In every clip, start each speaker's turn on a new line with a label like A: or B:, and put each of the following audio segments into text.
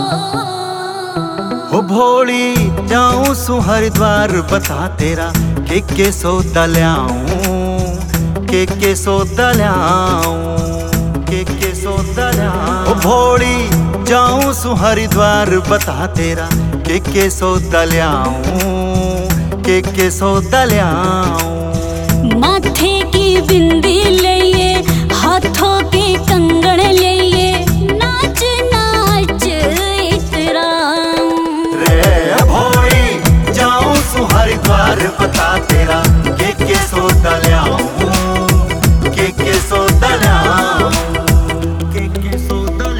A: हो भोली जाऊं सु हरिद्वार बता तेरा के सौदा ल्याऊं के सौदा ल्याऊं के सौदा ल्याऊं। हो भोली जाऊं सु हरिद्वार बता तेरा के सौदा ल्याऊं के सौदा ल्याऊं।
B: माथे की बिंदी लिए हाथों के कंगन लिए नाच नाच इतराऊं
A: रे भोली जाऊं सु हरिद्वार बता तेरा के सौदा ल्याऊं के सौदा ल्याऊं के सौदा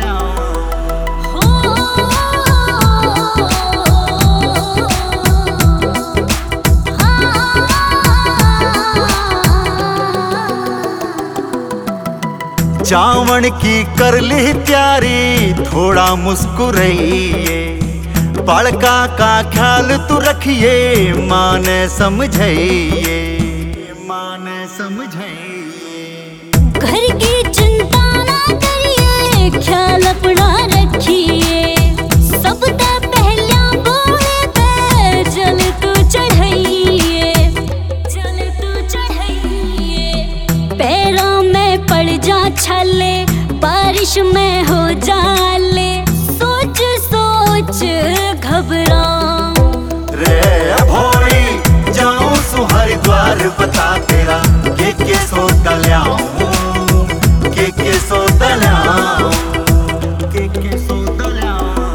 A: चावण की कर ली प्यारी थोड़ा मुस्कुराइए बालका का ख्याल तू रखिए मान समझाइए मान समझाइए।
B: घर की चिंता ना करिए ख्याल अपना रखिए सबसे पहला बोले पे जल तू चढ़ाइए जल तू चढ़ाइए। पैरों में पड़ जा छाले बारिश में हो जाले सोच सोच घबराऊं
A: रे भोली जाऊं सु हरिद्वार बता तेरा के सौदा ल्याऊं के सौदा ल्याऊं के सौदा ल्याऊं।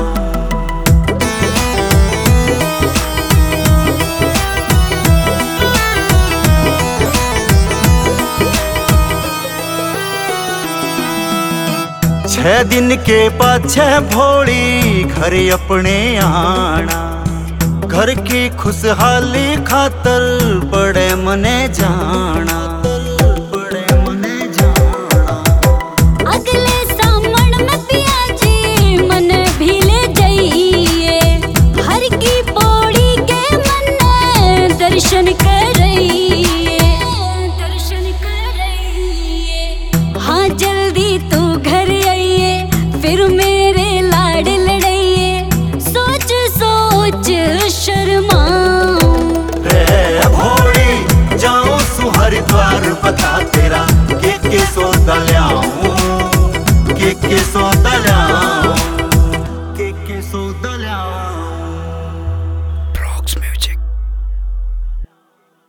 A: छह दिन के पाछे भोली घर अपने आना घर की खुशहाली खातर बड़े मने जाना